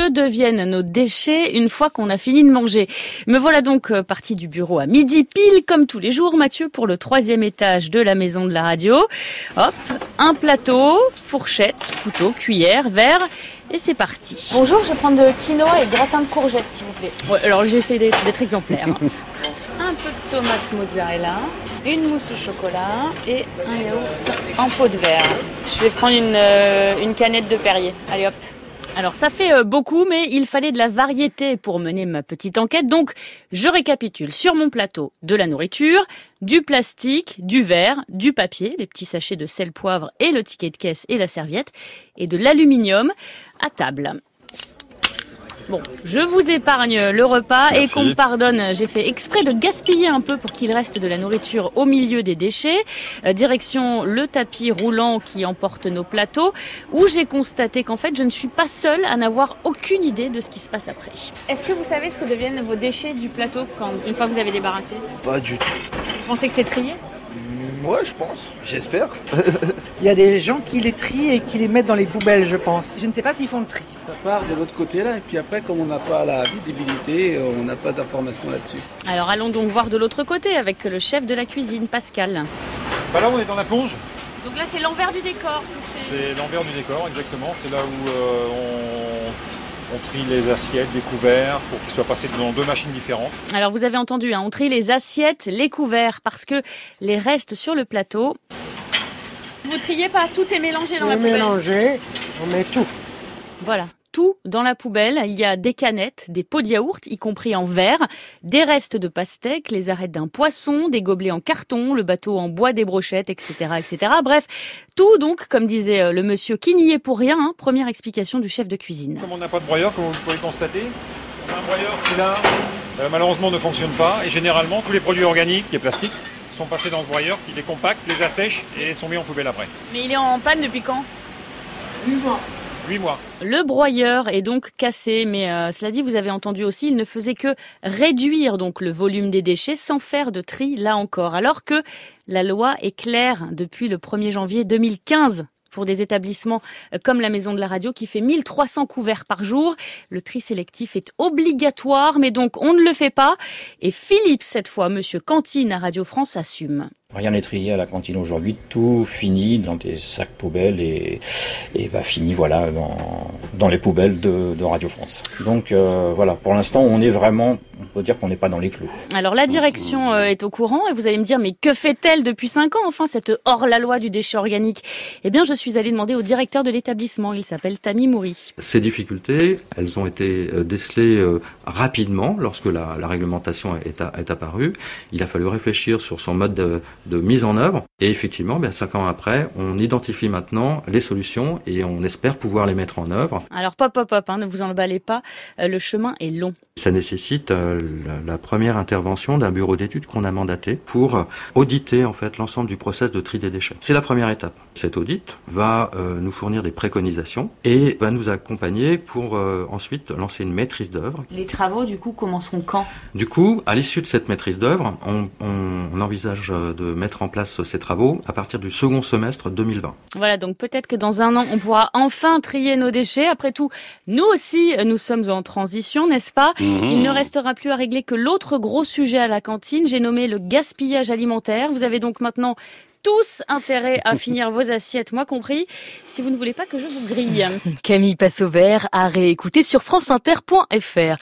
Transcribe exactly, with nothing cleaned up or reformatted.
que deviennent nos déchets une fois qu'on a fini de manger? Me voilà donc partie du bureau à midi pile, comme tous les jours, Mathieu, pour le troisième étage de la maison de la radio. Hop, un plateau, fourchette, couteau, cuillère, verre, et c'est parti. Bonjour, je vais prendre de quinoa et gratin de courgettes, s'il vous plaît. Ouais, alors j'essaie d'être, d'être exemplaire. Un peu de tomate mozzarella, une mousse au chocolat et un yaourt en pot de verre. Je vais prendre une, euh, une canette de Perrier. Allez hop. Alors ça fait euh, beaucoup, mais il fallait de la variété pour mener ma petite enquête. Donc je récapitule. Sur mon plateau, de la nourriture, du plastique, du verre, du papier, les petits sachets de sel, poivre et le ticket de caisse et la serviette, et de l'aluminium à table. Bon, je vous épargne le repas. Merci. Et qu'on me pardonne, j'ai fait exprès de gaspiller un peu pour qu'il reste de la nourriture au milieu des déchets. Euh, direction le tapis roulant qui emporte nos plateaux, où j'ai constaté qu'en fait, je ne suis pas seule à n'avoir aucune idée de ce qui se passe après. Est-ce que vous savez ce que deviennent vos déchets du plateau quand, une fois que vous avez débarrassé? Pas du tout. Vous pensez que c'est trié? Ouais, je pense. J'espère. Il y a des gens qui les trient et qui les mettent dans les poubelles, je pense. Je ne sais pas s'ils font le tri. Ça part de l'autre côté là, et puis après, comme on n'a pas la visibilité, on n'a pas d'informations là-dessus. Alors allons donc voir de l'autre côté avec le chef de la cuisine, Pascal. Bah là, on est dans la plonge. Donc là, c'est l'envers du décor. C'est, c'est l'envers du décor, exactement. C'est là où euh, on... On trie les assiettes, les couverts, pour qu'ils soient passés dans deux machines différentes. Alors vous avez entendu, hein, on trie les assiettes, les couverts, parce que les restes sur le plateau... Vous triez pas, tout est mélangé dans on la poubelle. Mélangé, on met tout. Voilà. Tout dans la poubelle. Il y a des canettes, des pots de yaourt, y compris en verre, des restes de pastèques, les arêtes d'un poisson, des gobelets en carton, le bateau en bois des brochettes, et cetera, et cetera. Bref, tout donc, comme disait le monsieur, qui n'y est pour rien. Hein, première explication du chef de cuisine. Comme on n'a pas de broyeur, comme vous pouvez le constater, on a un broyeur qui là, euh, malheureusement ne fonctionne pas. Et généralement, tous les produits organiques et plastiques sont passés dans ce broyeur qui les compacte, les assèche et sont mis en poubelle après. Mais il est en panne depuis quand? huit mois. huit mois. Le broyeur est donc cassé, mais euh, cela dit, vous avez entendu aussi, il ne faisait que réduire donc le volume des déchets sans faire de tri là encore. Alors que la loi est claire depuis le premier janvier deux mille quinze. Pour des établissements comme la Maison de la Radio qui fait mille trois cents couverts par jour. Le tri sélectif est obligatoire, mais donc on ne le fait pas. Et Philippe, cette fois, monsieur Cantine à Radio France, assume. Rien n'est trié à la cantine aujourd'hui, tout finit dans des sacs poubelles et, et bah, finit voilà, dans, dans les poubelles de, de Radio France. Donc euh, voilà, pour l'instant on est vraiment, on peut dire qu'on n'est pas dans les clous. Alors la direction euh, est au courant et vous allez me dire, mais que fait-elle depuis cinq ans enfin cette hors-la-loi du déchet organique? Eh bien je suis allée demander au directeur de l'établissement, il s'appelle Tami Mouri. Ces difficultés, elles ont été décelées euh, rapidement lorsque la, la réglementation est, a, est apparue. Il a fallu réfléchir sur son mode de de mise en œuvre et effectivement, bien cinq ans après, on identifie maintenant les solutions et on espère pouvoir les mettre en œuvre. Alors pop pop pop, hein, ne vous emballez pas, euh, le chemin est long. Ça nécessite euh, la, la première intervention d'un bureau d'études qu'on a mandaté pour euh, auditer en fait l'ensemble du process de tri des déchets. C'est la première étape. Cet audit va euh, nous fournir des préconisations et va nous accompagner pour euh, ensuite lancer une maîtrise d'œuvre. Les travaux du coup commenceront quand? Du coup, à l'issue de cette maîtrise d'œuvre, on, on, on envisage de mettre en place ces travaux à partir du second semestre deux mille vingt. Voilà, donc peut-être que dans un an, on pourra enfin trier nos déchets. Après tout, nous aussi, nous sommes en transition, n'est-ce pas? Mmh. Il ne restera plus à régler que l'autre gros sujet à la cantine. J'ai nommé le gaspillage alimentaire. Vous avez donc maintenant tous intérêt à finir vos assiettes, moi compris, si vous ne voulez pas que je vous grille. Camille passe au vert à réécouter sur franceinter point fr.